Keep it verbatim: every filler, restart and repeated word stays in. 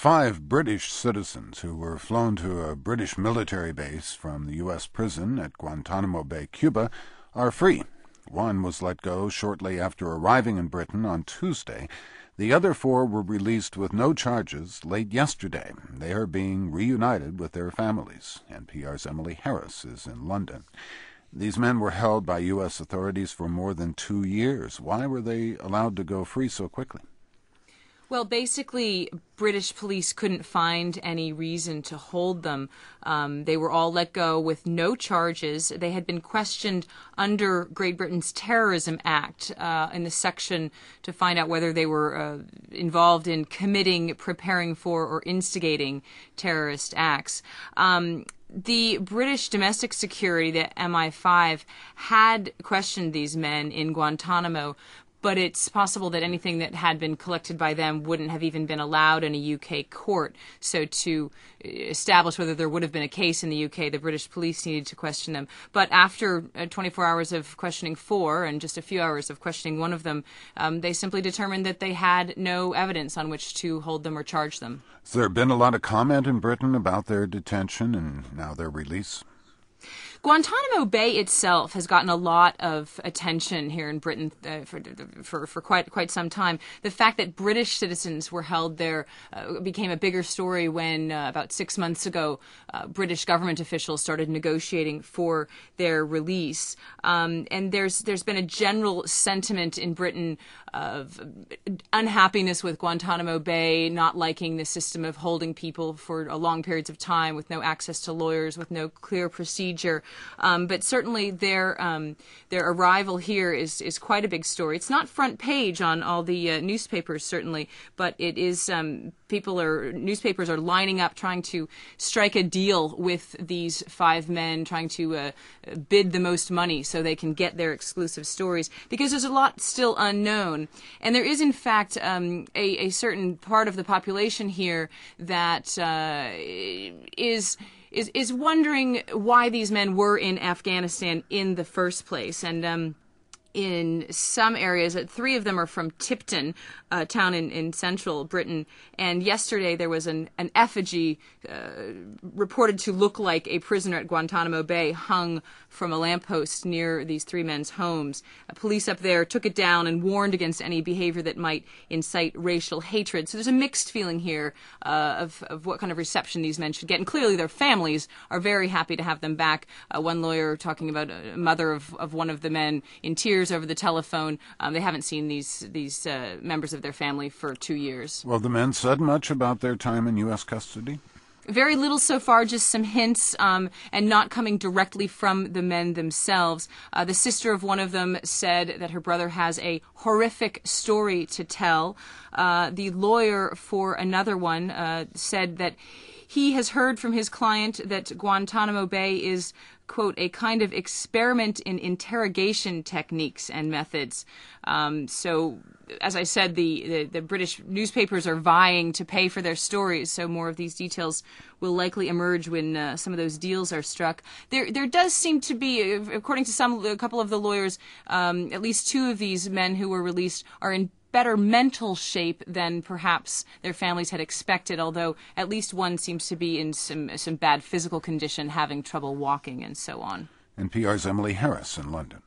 Five British citizens who were flown to a British military base from the U S prison at Guantanamo Bay, Cuba, are free. One was let go shortly after arriving in Britain on Tuesday. The other four were released with no charges late yesterday. They are being reunited with their families. N P R's Emily Harris is in London. These men were held by U S authorities for more than two years. Why were they allowed to go free so quickly? Well, basically, British police couldn't find any reason to hold them. Um, they were all let go with no charges. They had been questioned under Great Britain's Terrorism Act uh, in the section to find out whether they were uh, involved in committing, preparing for, or instigating terrorist acts. Um, The British domestic security, the M I five, had questioned these men in Guantanamo, but it's possible that anything that had been collected by them wouldn't have even been allowed in a U K court. So to establish whether there would have been a case in the U K, the British police needed to question them. But after uh, twenty-four hours of questioning four and just a few hours of questioning one of them, um, they simply determined that they had no evidence on which to hold them or charge them. Has there been a lot of comment in Britain about their detention and now their release? Guantanamo Bay itself has gotten a lot of attention here in Britain uh, for, for for quite quite some time. The fact that British citizens were held there uh, became a bigger story when uh, about six months ago uh, British government officials started negotiating for their release. Um, and there's there's been a general sentiment in Britain of unhappiness with Guantanamo Bay, not liking the system of holding people for a long periods of time with no access to lawyers, with no clear procedure. Um, but certainly their um, their arrival here is is quite a big story. It's not front page on all the uh, newspapers, certainly, but it is. Um, people are newspapers are lining up trying to strike a deal with these five men, trying to uh, bid the most money so they can get their exclusive stories, because there's a lot still unknown. And there is, in fact, um, a, a certain part of the population here that uh, is. Is, is wondering why these men were in Afghanistan in the first place. And um, in some areas, uh, three of them are from Tipton, a town in, in central Britain. And yesterday there was an, an effigy uh, reported to look like a prisoner at Guantanamo Bay hung from a lamppost near these three men's homes. Uh, police up there took it down and warned against any behavior that might incite racial hatred. So there's a mixed feeling here uh, of, of what kind of reception these men should get. And clearly their families are very happy to have them back. Uh, one lawyer talking about a mother of, of one of the men in tears over the telephone. Um, they haven't seen these, these uh, members of their family for two years. Well, the men said much about their time in U S custody? Very little so far, just some hints, um, and not coming directly from the men themselves. Uh, the sister of one of them said that her brother has a horrific story to tell. Uh, the lawyer for another one uh, said that he has heard from his client that Guantanamo Bay is, quote, a kind of experiment in interrogation techniques and methods. Um, so, as I said, the, the, the British newspapers are vying to pay for their stories, so more of these details will likely emerge when uh, some of those deals are struck. There there does seem to be, according to some, a couple of the lawyers, um, at least two of these men who were released are in better mental shape than perhaps their families had expected, although at least one seems to be in some some bad physical condition, having trouble walking and so on. N P R's Emily Harris in London.